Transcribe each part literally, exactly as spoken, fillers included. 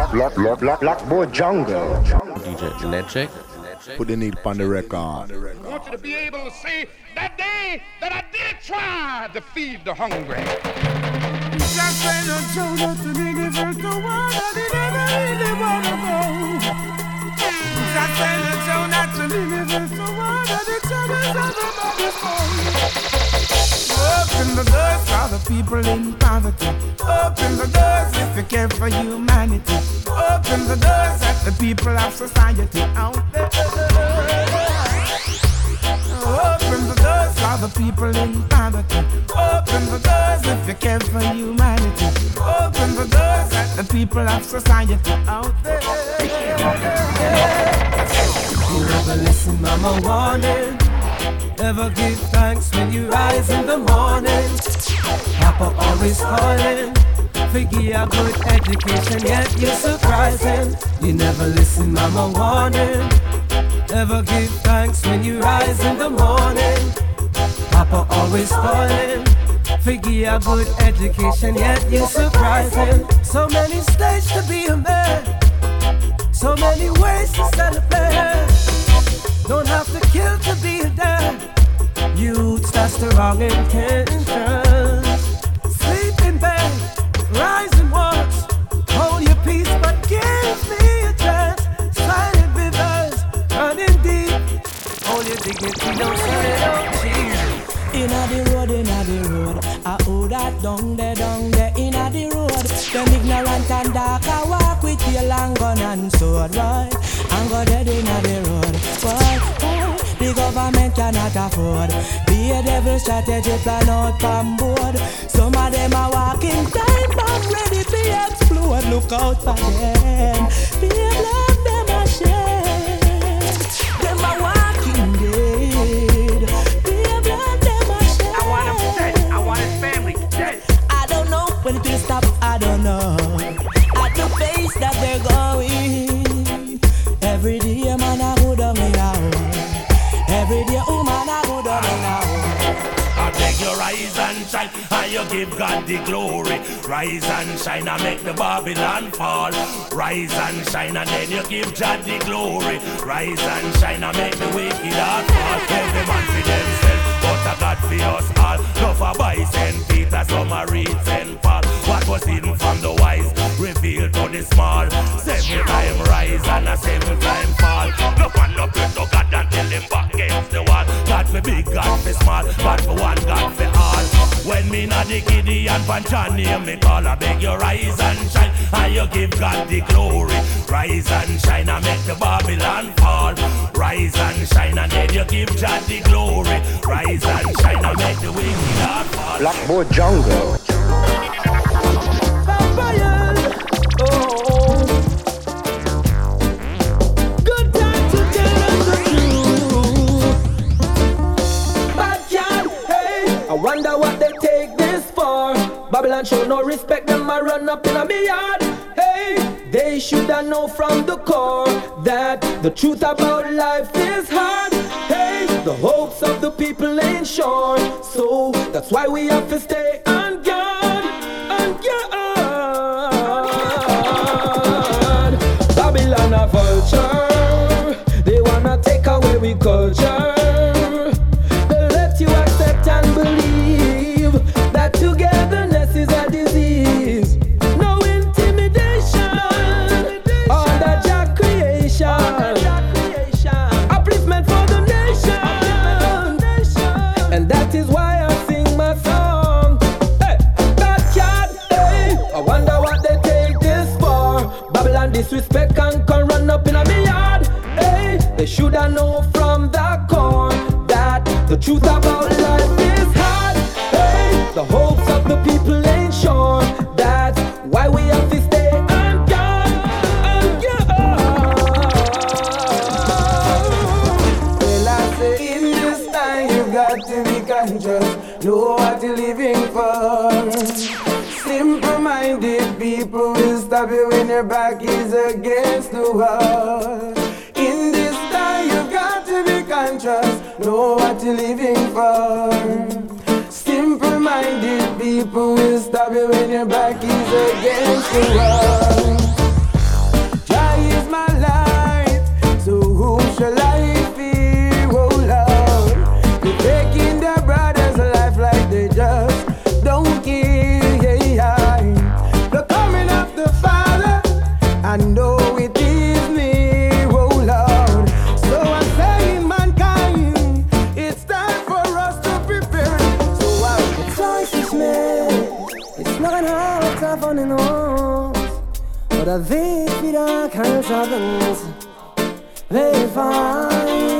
Black, black, black, black boy jungle. D J Electric. Put the need on the record. I want you to be able to say that day that I did try to feed the hungry. Just say the truth, that the niggas hurt the one that they never really wanna go. Just say the truth, that the niggas hurt the one that they troubles everybody's phone. Open the doors for the people in poverty. Open the doors if you care for humanity. Open the doors at the people of society out there. Open the doors for the people in poverty. Open the doors if you care for humanity. Open the doors at the people of society out there. You never listen, mama warning. Never give thanks when you rise in the morning. Papa always calling. Figure a good education, yet you're surprising. You never listen, mama warning. Never give thanks when you rise in the morning. Papa always calling. Figure a good education, yet you're surprising. So many stages to be a man. So many ways to celebrate. Don't have to kill to be a dad. Youths, that's the wrong intention. Sleep in bed, rise and watch. Hold your peace, but give me a chance. Silent rivers, running deep. Hold your dignity, don't say don't cheat. Inna the road, inna the road. I owe that down there, down there, inna the road. Them ignorant and dark, I walk with your long gun and sword, right? And go dead inna the road, but the government cannot afford. Be a devil strategy plan out from board. Some of them are walking time bomb ready to explode. Look out for them. Be a blood them ashamed. Them are walking dead. Be a blood them ashamed. I want him dead. I want his family dead. I don't know when it will stop. I don't know. At the pace that they're going. Every day man I go down in a hole. Every day, oh man, I go down and out. I beg you rise and shine, and you give God the glory. Rise and shine and make the Babylon fall. Rise and shine and then you give God the glory. Rise and shine and make the wicked heart fall. Every man for themselves, but a God for us all. No for by Saint Peter, some are read Saint Paul. What was hidden from the wise, revealed to the small. Seven time rise and a seven time fall. No one no pray to God until him back against the wall. God for big, God for small, but for one, God for all. When me not the kiddie and Panchan name me call, I beg you rise and shine, and you give God the glory. Rise and shine and make the Babylon fall. Rise and shine and then you give God the glory. Rise and shine and make the wicked heart fall. Black boy jungle. I wonder what they take this for. Babylon show no respect, them I run up in a me yard. Hey, they shoulda know from the core that the truth about life is hard. Hey, the hopes of the people ain't sure, so that's why we have to stay on guard, on guard. Babylon a vulture, they wanna take away we culture. And believe that togetherness is a disease. No intimidation, under Jah creation. Upliftment for the nation, and that is why I sing my song. Hey, backyard, hey, I wonder what they take this for. Babylon disrespect and can run up in a me yard. Hey, they shoulda know from the core that the truth about life is hard. Hey, the hopes of the people ain't sure. That's why we have to stay on guard, on guard. Well, I say in this time you got to be conscious, know what you're living for. Simple-minded people will stop you when your back is against the wall. In this time you got to be conscious, know what you're living for. Simple-minded people will stop you when your back is against the wall. Haupt davon in uns. Oder weht wieder kalter Wind, weltweit.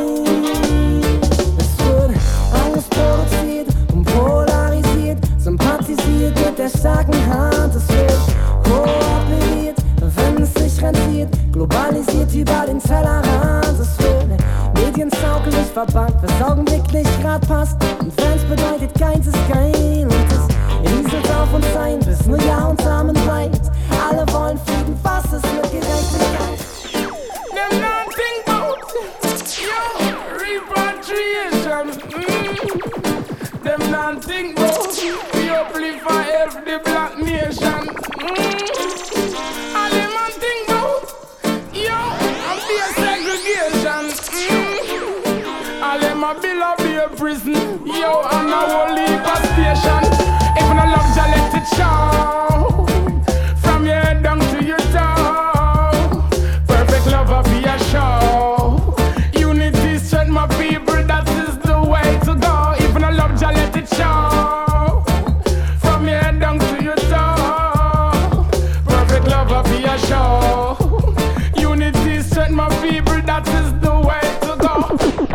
Es wird alles produziert und polarisiert, sympathisiert mit der starken Hand. Es wird kooperiert, wenn es sich rentiert, globalisiert über den Tellerrand. Es wird mediensauglich verpackt, was augenblicklich grad passt. Und wenn's bedeutet, keins ist geil. Und es rieselt auf uns ein, bis nur Ja und Samen bleibt. Alle wollen Frieden, was ist mit Gerechtigkeit? Them not think about, yo, repatriation. Mm. Them not think about, we uplift for every black nation. Mm. And them not think about, yo, and be a segregation. Mm. And them a bill a be a prison, yo, and a whole heap of station. If you no love, just let it show. From your head down to your toe. Perfect love of your show. Unity, strength, my people, that is the way to go. If you no love, just let it show. From your head down to your toe. Perfect love of your show. Unity, strength, my people, that is the way to go.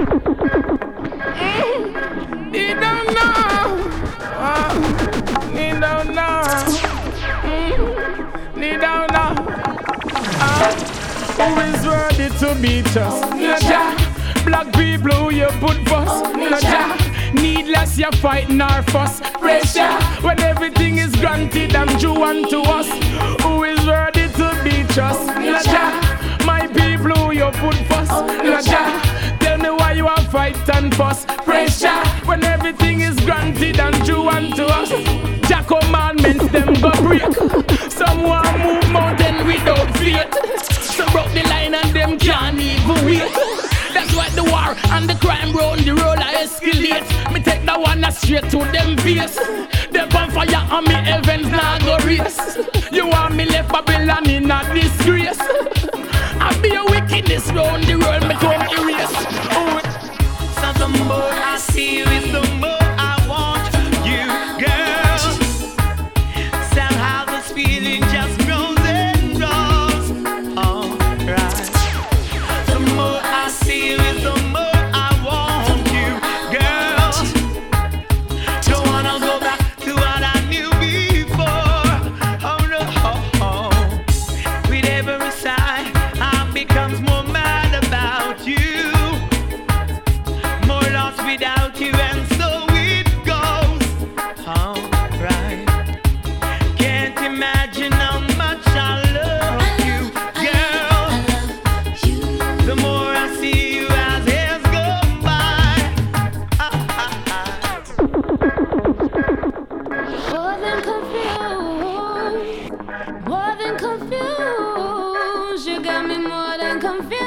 Mm. You don't know. Uh, you don't know. Mm. You don't know. Uh, who is worthy to beat us? No ja. Black people who you put first. No ja. Needless you fighting our fuss. Pressure when everything is granted and due unto us. Who is worthy to beat us? No ja. My people who you put first. No ja. Tell me why you are fight and fuss. Pressure when everything is granted and due unto us. Jah commandments them go break. Someone move mountain without faith. So broke the line and them can't even wait. That's why the war and the crime round the road I escalate. Me take that one straight to them face. Them on fire and me heavens now go race. You want me left Babylon in a disgrace. I be a wickedness round the world, me don't erase. Oh, so the more I see you is the more I want you, girl. Somehow this feeling just grows and grows. Alright. The more I see you is the more I want you, girl. Don't wanna go back to what I knew before. Oh no. With every sigh I becomes more mad about you. More lost without you, and so it goes. Alright. Can't imagine how much I love you, girl. The more I see you as years go by. Ah, ah, ah. More than confused, more than confused. You got me more than confused.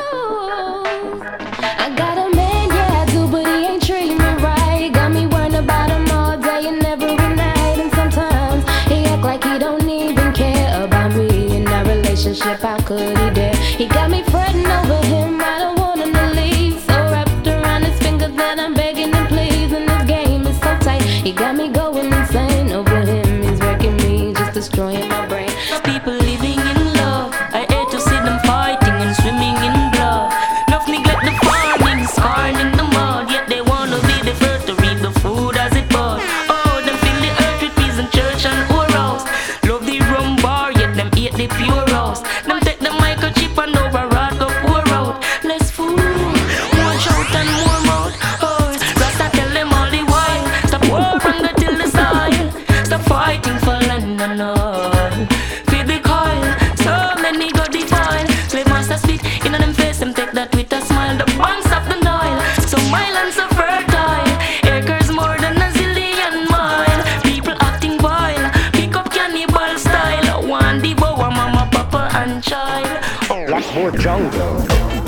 I got a man, yeah I do, but he ain't treating me right. Got me worrying about him all day and every night. And sometimes he act like he don't even care about me. In our relationship, how could he dare? He got me fretting over him, I don't want him to leave. So wrapped around his fingers that I'm begging and pleasing. This game is so tight, he got me going insane over him. He's wrecking me, just destroying my brain. People living in love, I hate to see them fighting and swimming in blood. Enough neglect the farming, scarred in the mud. Yet they wanna be the first to reap the food as it bud. Oh, them fill the earth with peas and church and oros. Love the rum bar, yet them eat the pure rose. Them take the microchip and override the poor out. Less food, more shout and more mouth. Oh, Rasta tell them all the while. Stop war and go till the soil. Stop fighting for land and all. Feed the coil, so many go defile. Slave master spit in on them face, them take that with a smile. The banks of the Nile, so mile and so fertile. Acres more than a zillion mile. People acting vile, pick up cannibal style. One devour mama, papa and child. Blackboard Jungle.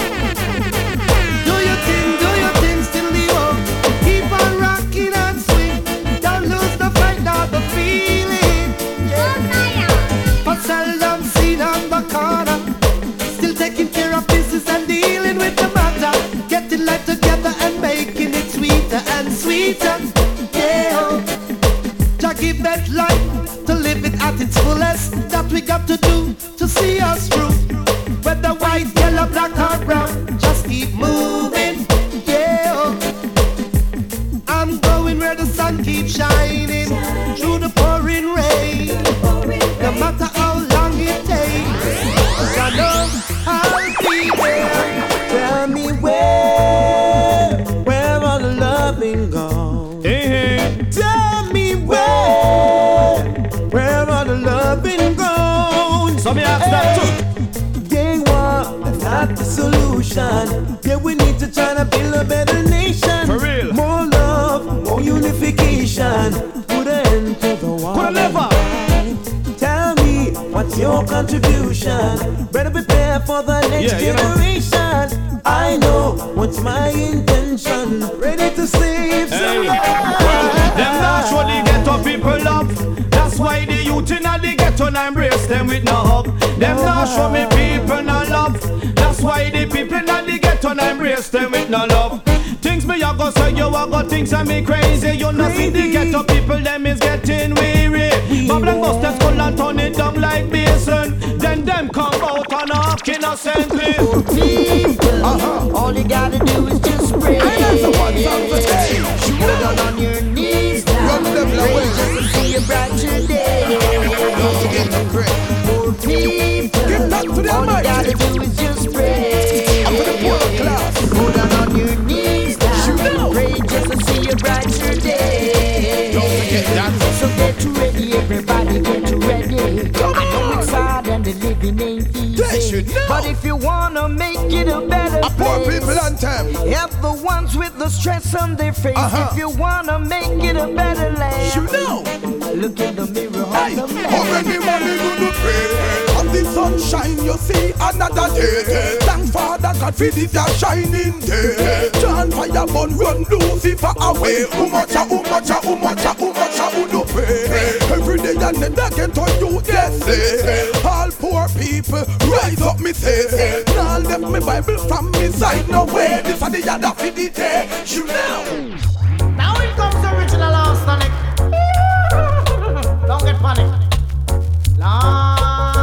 Do your thing, do your thing, still the hope. Keep on rocking and swing. Don't lose the fight, not the feeling. Yeah. But seldom seen on the corner. Still taking care of business and dealing with the matter. Getting life together and making it sweeter and sweeter. Yeah. Jah give that life to live it at its fullest. That we got to do to see us through. Whether white, yellow, black or brown, just keep moving, yeah. I'm going where the sun keeps shining through the pouring rain. No matter how long it takes, I know I'll be there. Tell me where, where all the loving gone? Hey, hey. Tell me where, where all the loving gone? So me ask that too. They want, that's not the solution. Yeah, we need to try to build a better nation. For real. More love, more unification. Put an end to the war. Could I never? Tell me, what's your contribution? Better prepare for the next yeah, generation. You know. I know what's my intention. Ready to save hey. some lives. Well, them naturally ghetto people love. That's why the youth in the ghetto and embrace them with no hope. Them not show me people no love. That's why the people in the ghetto and embrace them with no love. Things me a go say you a go things and me crazy. You know see the ghetto people them is getting weary. Babylon bust them skull and turn it down like basin. Then them come out and walk innocently. Oh, people, uh-huh. all you gotta do is just pray. Shoot down on your knees now. Pray just to see a brighter day. Don't forget to pray. Poor people, all you gotta do is just pray. I'm for the poor class. Go down on your knees now. Pray just to see a brighter day. Don't forget that. So get ready, everybody get ready. I know it's hard and the living ain't easy, but if you wanna make it a better a place, poor people on time. Help the ones with the stress on their face. Uh-huh. If you wanna make it a better land, you know. Look in the mirror, hey, on the mirror. Already money to the pray. Of the sunshine you see another day. Thank Father God for this shining day. John fire burn run Lucifer away. Umacha, umacha, umacha, umacha, uno pray. Every day and then I get to you, yes, say. All poor people, rise up, me say. Now left me Bible from me side, no way. This and the other for the day, you know. Now it comes the original Arsenic. Don't get panic. Lord.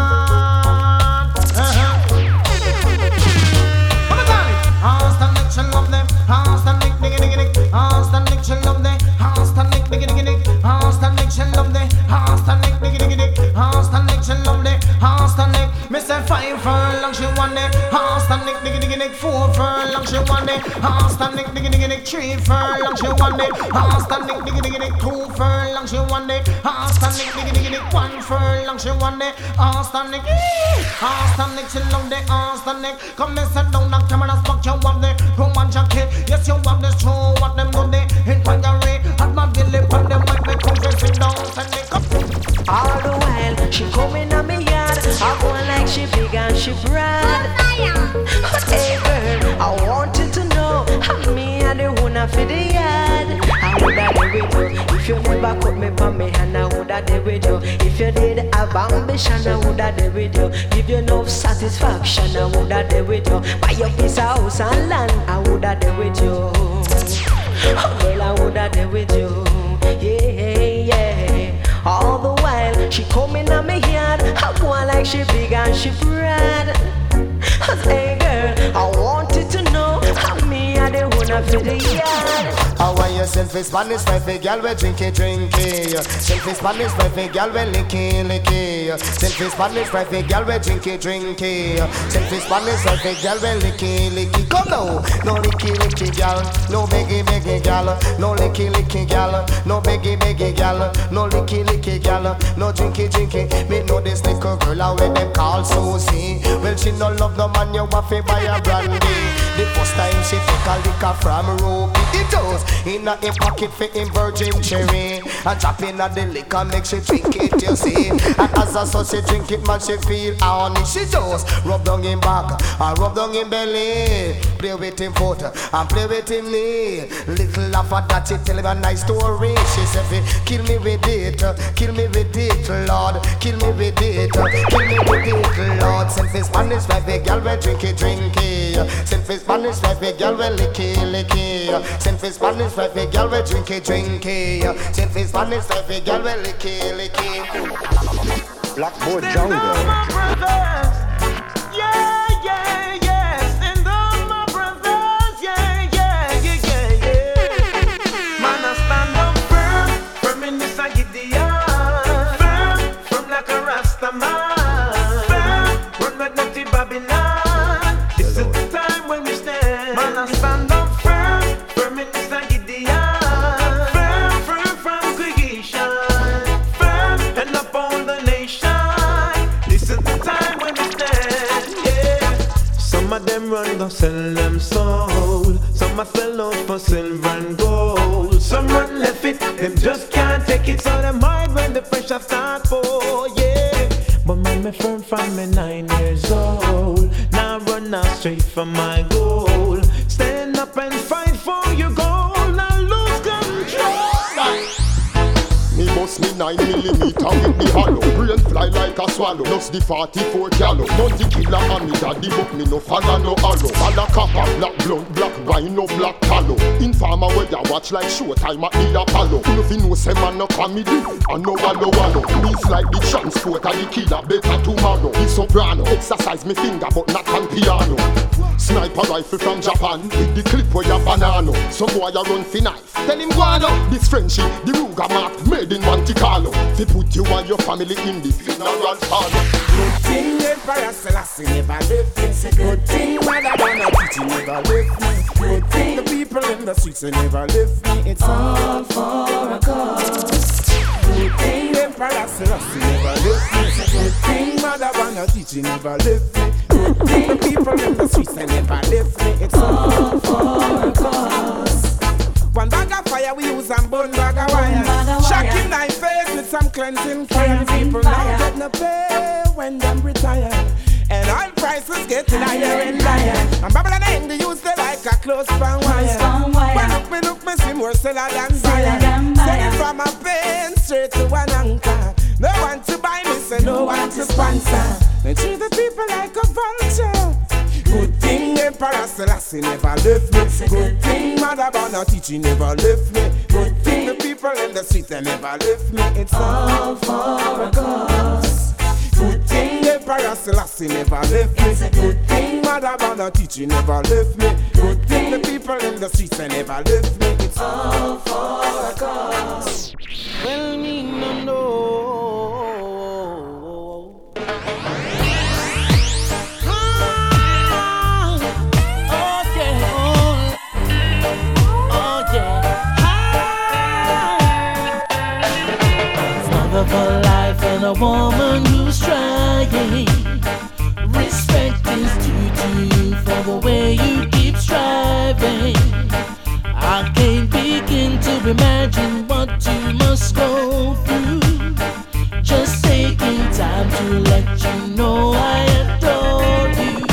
She love them, Arsenic, diggy diggy diggy. Arsenic, she love them, Arsenic, diggy diggy diggy. Arsenic, she love them, Arsenic, diggy diggy diggy. Arsenic, she love them, Arsenic. Me say five furlong she want it. Arsenic, diggy diggy diggy. Four furlong she want it. Arsenic, diggy diggy diggy. Three furlong she want it. Arsenic, diggy diggy diggy. Two furlong she want it. Arsenic, diggy diggy diggy. One furlong she want it. Arsenic, Arsenic, she love the Arsenic. Come and sit down and come and spot you want the Roman jacket. Yes, you want the show what them do they in Pangare. At my belly pon them might be confessing down and they come. All the while she coming on me yard. I go like she big and she broad. Hey girl, I wanted to know how me and the owner for the yard. I woulda did with you if you never cut me from me hand. I woulda did with you if you did have ambition. I woulda did with you give you enough satisfaction. I woulda did with you buy your piece of house and land. I woulda did with you. Oh girl, I woulda did with you. Yeah, yeah. All the while she coming on me yard. I go like she big and she proud. Hey girl, I wanted to know how me and the owner for the yard. How are you selfie Spanish wife, girl we drinky drinky. Selfie Spanish wife, girl we licky licky. Selfie Spanish wife, girl we drinky drinky. Selfie Spanish wife, girl we licky licky. Come now, no licky licky girl, no biggie biggie girl, no licky licky girl, no biggie biggie girl, no licky licky girl, no drinky drinky. Me know this little girl out where them call Susie. Well she no love no man, you want to buy a brandy. The first time she take a liquor from Ruby, it goes in a him pocket for him virgin cherry. And drop in a the liquor make she drink it, you see. And as a so she drink it, man she feel honey. She just rub down him back and rub down him belly. Play with him foot and play with him knee. Little laugh at that, she tell him a nice story. She said, kill me with it, kill me with it, Lord. Kill me with it, kill me with it, Lord. Send for Spanish like the girl we drink it, drink it. Send for Spanish like the girl we licky, licky. Send for Spanish like the girl we drink it, drink it. Send for Spanish like the girl we licky, licky. Blackboard Stand Jungle. up, my brothers. Yeah, yeah, yeah. Stand up, my brothers. Yeah, yeah, yeah, yeah, yeah. Man, I stand up firm, firm in this Gideon. Firm, firm like a Rasta man. Firm, run with naughty Babylon. This is the time when we stand. Man, I stand up firm, firm in this Gideon. Firm, firm from creation. Firm, and upon the nation. This is the time when we stand, yeah. Some of them run to sell them soul. Some a sell out for silver and gold. Some run left it, them just can't take it. So them hide when the pressure start pour, yeah. But man, me firm from me nine years old. Now run out straight for my goal. Stand up and fight for your goal. Now lose control. Me bust me nine millimeter with the hollow. Brain fly like a swallow. Plus the forty-four gallo. Don't the killer and me daddy book me no follow no arrow. Bala copper, black blunt, black rhino, black tallow. Informer where ya watch like showtime at the Apollo. You know fi know say man no comedy and no wallow wallow. It's like the transport and the killer better tomorrow. The soprano exercise me finger but not on piano. Sniper rifle from Japan with the clip where ya banana. Some boy ya run fi knife. Tell him guano. This Frenchie, the Ruger mark made in Monte Carlo. Fi put you and your family in the funeral parlor. Good thing Emperor Selassie never left me. It's a good thing when I wanna teach you never left me. Good thing the people in the streets they never left me. It's all for a cause. Good thing Emperor Selassie never left me. It's a good thing Mother wanna teach you never left me. Good thing the people in the streets they never left me. It's all for a cause. One bag of fire we use and burn bag of wire. Shocking knife face with some cleansing fire. People now get no pay when them retire. And oil prices getting higher and higher. And Babylon ain't the use they like a close fan wire. When look me look me see more seller than buyer. Selling from a pain straight to an anchor. No one to buy me, so no one to sponsor. They treat the people like a vulture. Good thing Emperor Selassie never left me. Good thing Mother Bono teaching never left me. Good thing the people in the street they never left me. It's all for a cause. Good thing Emperor Selassie never left me. Good thing Mother Bono teaching never left me. Good thing the people in the streets they never left me. It's all for a cause. Well, me no know. For life and a woman who's trying. Respect is due to you for the way you keep striving. I can't begin to imagine what you must go through. Just taking time to let you know I adore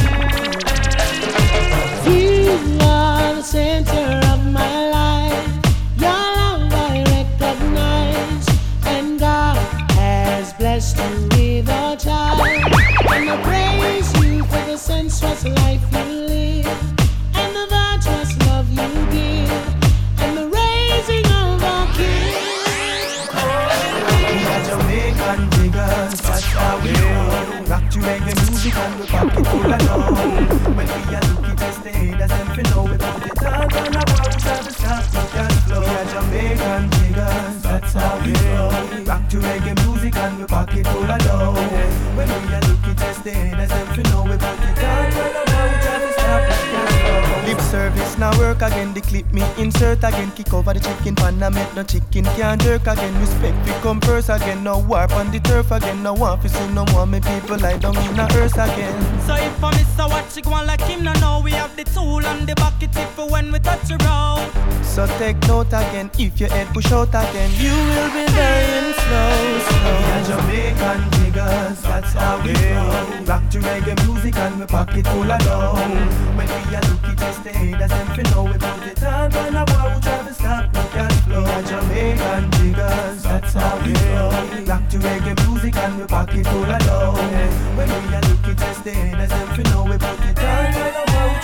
you. You are the center of my life. Your love I recognize. And God has blessed you with a child. And I praise you for the sensuous life you live, and the virtuous love you give, and the raising of our kids. We are Jamaican diggers, that's how we roll. Rock to reggae music and we pocket full of love. When we are looking to stay, that's them for know we put it on and about to stop the cash flow. We are Jamaican diggers, that's how we roll. Rock to reggae music and we pocket full of love. When we are looking to stay, that's them for know we put it on and about to stop the cash flow. Lip service now work again, the clip me insert again. Kick over the chicken pan and make no chicken can't jerk again. Respect we come first again, no warp on the turf again. No want to see no more me people lie down in the earth again. So if I miss a watch, you go on like him, no know we have the tool and the bucket tip for when we touch the road. So take note again, if your head push out again, you will be dying slow, slow. We are Jamaican diggers, that's how we roll. Rock to reggae music and we pocket full of dough. When we are looking to stay, that's them for know we put it on and about to stop the cash flow. We are Jamaican diggers, that's how we roll. Rock to reggae music and we pocket full of dough. When we are looking to stay, that's them for know we put it on and about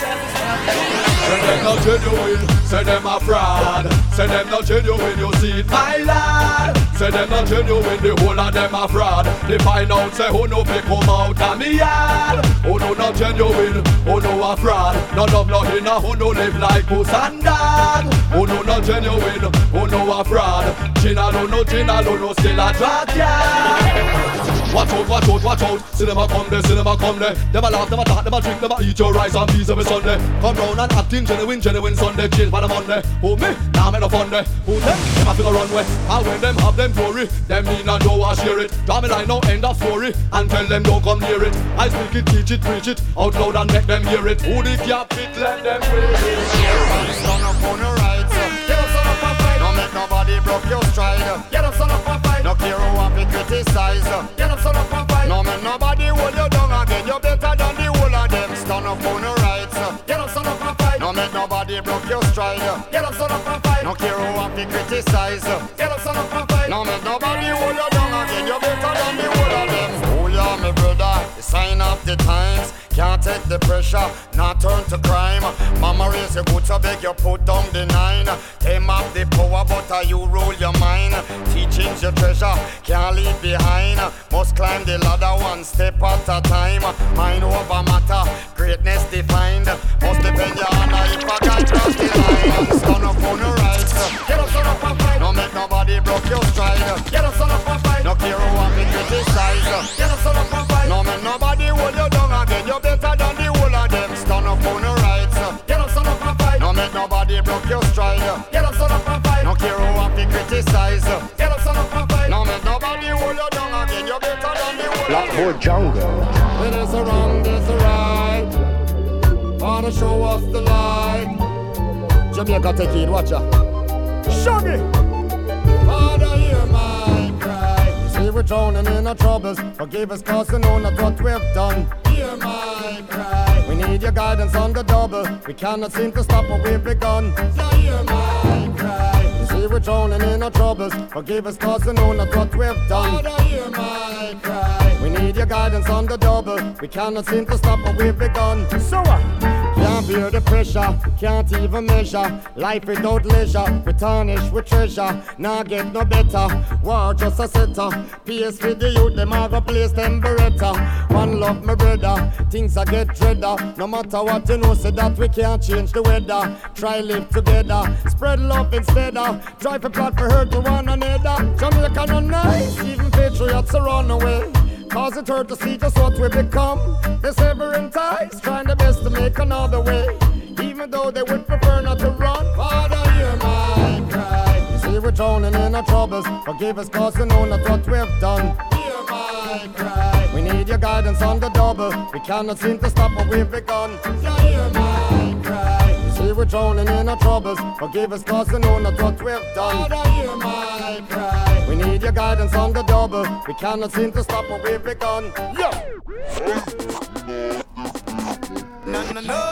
Say them not genuine, say them a fraud. Say them not genuine, you see it, my lad. Say them not genuine, the whole of them a fraud. They find out, say who no pick come out of me yard. Who no not genuine, who no a fraud. None of nothing, who no live like puss and dog. Who no not genuine, who no a fraud. Gina no no, Gina no no, still a drag yard. Watch out, watch out, watch out. Cinema come there, cinema come there. Never laugh, never talk, never drink, never eat your rice and peas every Sunday. Come round and acting genuine, genuine Sunday. Change by the Monday. Who me? Nah, me no fun there. Who them? Them a figure runway. And when them have them glory, them need not know or share it. Draw me line now, end of story. And tell them don't come near it. I speak it, teach it, preach it. Out loud and make them hear it. Who the cap it, let them hear it. Stand up on the right. Get up, son of a fight. Don't make nobody broke your stride. Get up, son of a fight. No care who have to criticize. Get up, son of a fight. No make nobody hold you down again. You're better than the whole of them. Stand up on the right. Get up, son of a fight. No make nobody broke your stride. Get up, son of a fight. No care who have to criticize. Get up, son of a fight. No make nobody hold you down again. You're better than the whole of them. Oh yeah, my brother, the sign of the times. Can't take the pressure, not turn to crime. Mama raise your boots, I beg you put down the nine. Aim up the power, but uh, you rule your mind. Teaching's your treasure, can't leave behind. Must climb the ladder one step at a time. Mind over matter, greatness defined. Must depend your honor if I can't cross the line. Stand up on the right. Get up, son of a fight. No make nobody broke your stride. Get up, son of a fight. No care who have been criticized. Get up, son of a fight. No make nobody hold you down again. You're better than the whole of them. Stand up on the right. Get up, son of a fight. No make nobody broke your stride. Get up, son of a fight. No care who have to criticize. Get up, son of a fight. No make nobody hold you down again. You're better than the whole of them. Blackboard Jungle. It is a wrong, it's a right. Wanna show us the light. Jamaica take it, watch ya. Shuggy. Father, hear my cry. See we're drowning in our troubles. Forgive us cause we know not what we've done. Hear my cry. We need your guidance on the double. We cannot seem to stop what we've begun. So hear my cry. You see we're drowning in our troubles. Forgive us cause we know not what we've done. Father, hear my cry. We need your guidance on the double. We cannot seem to stop what we've begun. So what? Uh, Can't bear the pressure, can't even measure. Life without leisure, we tarnish with treasure. Nah get no better, war just a setter. Peace with the youth, them a go place them beretta. One love my brother, things a get dreader. No matter what you know, say that we can't change the weather. Try live together, spread love instead of drive a plot for hurt to one another. Jamaica no nice, even patriots are run away. Cause it hurt to see just what we become. They're severing ties, trying their best to make another way. Even though they would prefer not to run. Father, hear my cry. You see we're drowning in our troubles. Forgive us cause we know not what we've done. Hear my cry. We need your guidance on the double. We cannot seem to stop what we've begun. So hear my cry. You see we're drowning in our troubles. Forgive us cause we know not what we've done. Father, hear my cry. We need your guidance on the double. We cannot seem to stop what we've begun. Yo! No, no, no.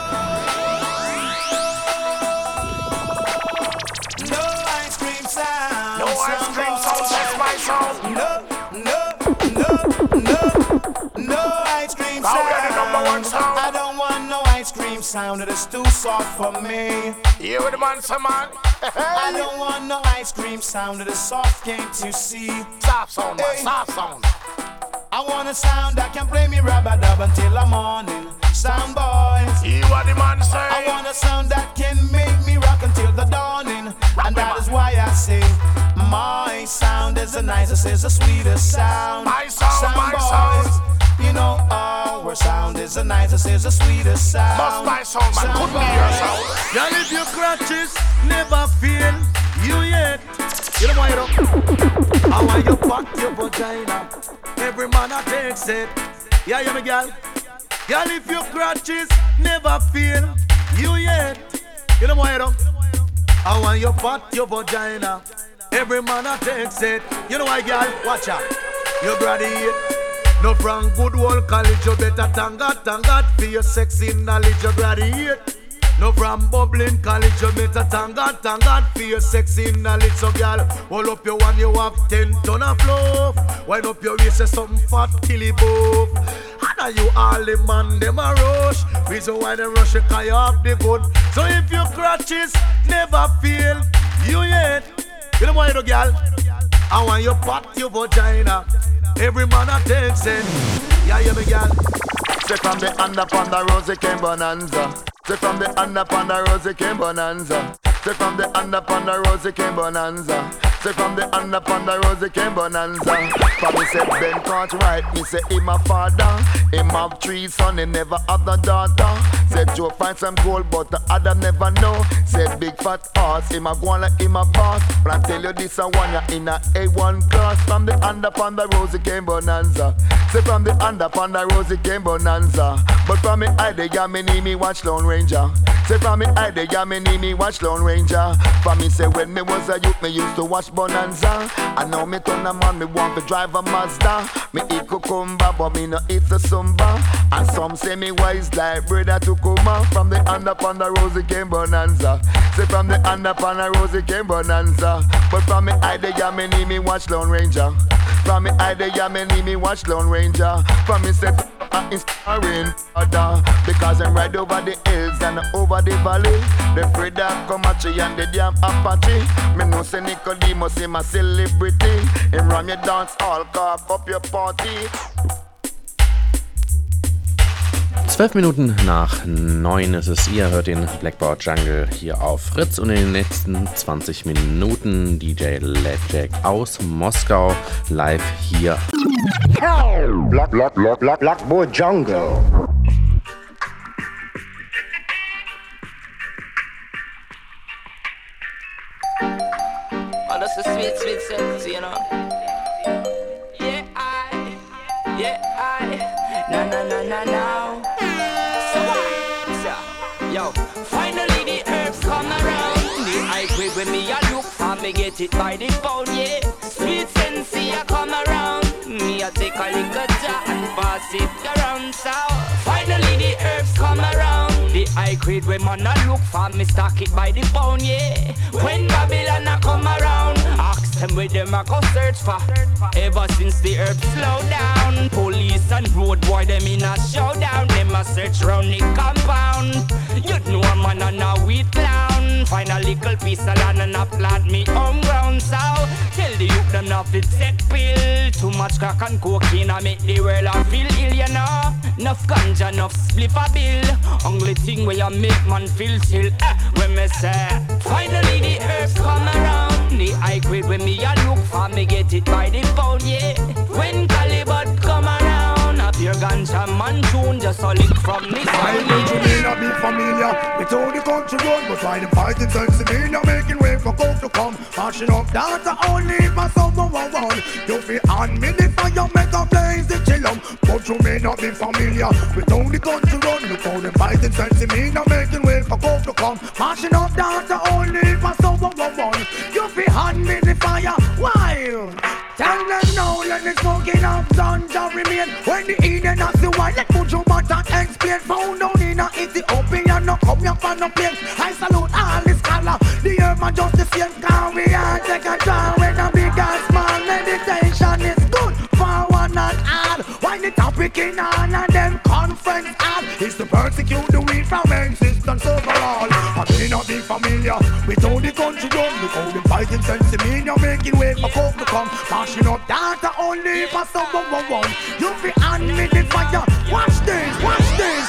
No ice cream sound. No ice cream sound, that's my sound. No, no, no, no. No ice cream sound. Now we're the number one sound. I don't want no ice cream sound. It is too soft for me. You with the monster man. I don't want no ice cream sound. It is soft, can't you see? Soft sound, man, soft sound. I want a sound that can play me rub-a-dub until the morning. Sound boys. You what the man say? I want a sound that can make me rock until the dawning. And that is why I say my sound is the nicest, is the sweetest sound. My sound, sound my boys. sound. You know our sound is the nicest, is the sweetest sound. Must my sound, man, could be your sound. Y'all if your crutches never fail you yet. You know why you don't? I want you back your vagina. Every man I takes it. Yeah, yeah, me girl. Girl, if your crutches never fail you yet. You know why you don't? I want you back your vagina. Every man I takes it. You know why, girl? Watch out. You graduate. No from good old college, you better thank God, thank God for your sexy knowledge, you graduate. No from bubbling college, you better thank God, thank God for your sexy knowledge. So girl, hold up your one, you have ten ton of love. Wind up your waist, say something fat till it buff. And And you all the man, them a rush. Reason why they rush it, cause you have the good. So if your crutches never fail you yet, you know what you do, girl? I want you pat your vagina. Every man a takes it. Yeah, yeah, me girl. Say from the hand upon the rosy came bonanza. Say from the hand upon the rosy came bonanza. Say from the hand upon the rosy came bonanza. Say from the hand upon the rosy came bonanza. For me say Ben can't write. Me say him a father. Him have three sons, he never have a daughter. Said Joe find some gold, but the other never know. Said big fat ass, him a go on like him a boss. But I tell you this a one, ya in a A one class. From the hand upon the rosy came bonanza. Say from the hand upon the rosy came bonanza. But from me I the ya me need me watch Lone Ranger. Say from me I the ya me need me watch Lone Ranger. For me say when me was a youth me used to watch Bonanza. I know me turn a man me want to drive a Mazda. Me eat cucumber but me no eat the Zumba. And some say me wise like brother to come out. From the hand upon the rosy came bonanza. Say from the hand upon the rosy came bonanza. But from me I the ya me need me watch Lone Ranger. From me I the ya me need me watch Lone Ranger. From me say I'm inspiring other. Because I'm right over the hills and over the valley. The Frida Comanche and the damn Apache. Me know say Nicodemus is my celebrity. Him ram your dance all, carve up your party. Zwölf Minuten nach neun ist es. Ihr hört den Blackboard Jungle hier auf Fritz und in den nächsten zwanzig Minuten D J Ledjack aus Moskau live hier. Black, black, black, black, Blackboard Jungle. Oh, that's a sweet, sweet sense, you know. Yeah, I, yeah, I, na na na na now. So what? Yo, finally the herbs come around. The high grade when me a look for me get it by the pound, yeah. Sweet sense, I come around. Me a take a little jar and pass it around. So finally the herbs come around. The high grade when man a look for me stock it by the pound, yeah. When Babylon a come around, ask them where them a go search for. Ever since the herbs slow down, police and road boy them in a showdown. Them a search round the compound. You know a man and a weed clown. Find a little piece of land and a plant me home ground. So tell the youth them not fit take pill. Too much crack and cocaine a make the world a feel ill, you know. Enough ganja, enough spliff a bill. Only thing where you make man feel chill, eh, when me say finally the herbs come around. The high grade when me a look for me get it by the pound, yeah. When Calibut come around, a pure ganja man tune just a lick from me sound, I know you may not be familiar with all the country road, but why the fighting Pennsylvania making way for coke to come. Marching up data only for someone one one. You feel on me the fire make a blaze the chillum. But you may not be familiar with all the country road. Look how the fighting Pennsylvania making way for coke to come. Marching up data only for someone one one. You feel on me the fire wild. Tell them now let the smoking of ganja remain. When the Eden has the white, let put your butt and explain. Found down in a Ethiopia, no come here for no pain. I salute all the scholar, the herb and just the same. Can we all take a draw with a big and small. Meditation is good for one and all. Why the topic in all of them conference all is to persecute the weak from existence overall. I may not be familiar with all the country done. Look how the fighting sense in me, you're making way for folk to come. Mashing up data only for someone one one. You be on me the fire. Watch this, watch this.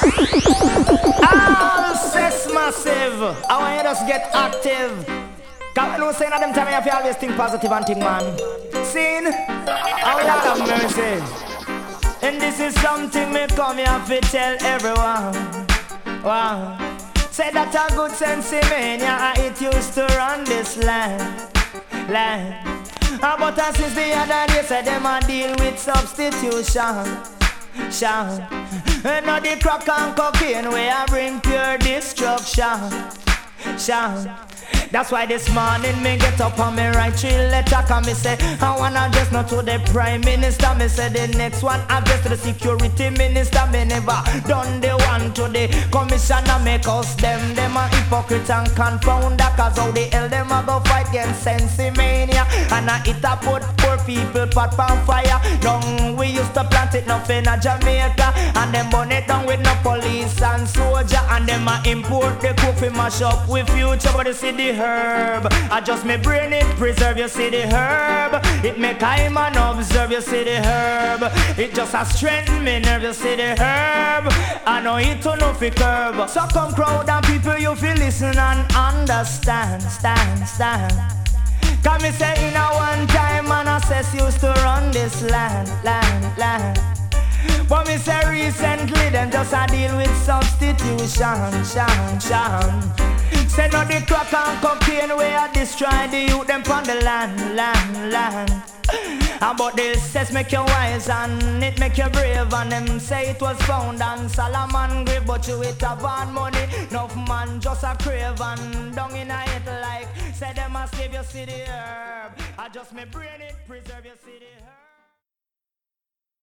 All sex massive. I want you to just get active. Cause no saying at them time you have to always think positive and think man. Seen? Oh Lord have mercy. And this is something me come here to tell everyone. Wow. Say that a good sense in me, yeah, it used to run this land. Land. But uh, since the other day, say them a deal with substitution. Sean. And now the crack and cocaine where I bring pure destruction. Sean. That's why this morning me get up and me write three letter. Cause me say I wanna address not to the Prime Minister. Me say the next one address to the Security Minister. Me never done the one to the Commissioner. Make us them, them a hypocrite and confounder. Cause how the hell them a go fight against sensimania. And I hit a put poor people pot on fire. Down we used to plant it nothing in Jamaica, and them burn it down with no police and soldier, and them a import the cook fi mash up with future. But you see the herb, I just me brain it preserve. You see the herb, it make I man observe. You see the herb, it just a strengthen me nerve. You see the herb, I know it to no fi curb. So come crowd and people you feel listen and understand, stand, stand. Come me say in a one time man assess used to run this land, land, land. But me say recently them just a deal with substitution, shan, shan. Say no the crack and cocaine where I destroy the youth them from the land, land, land. And but this says make you wise and it make you brave, and them say it was found on Solomon grave, but you it have on money. Enough man just a crave and down in a it like say them a slave. You see the herb, I just me brain it preserve. You see the herb.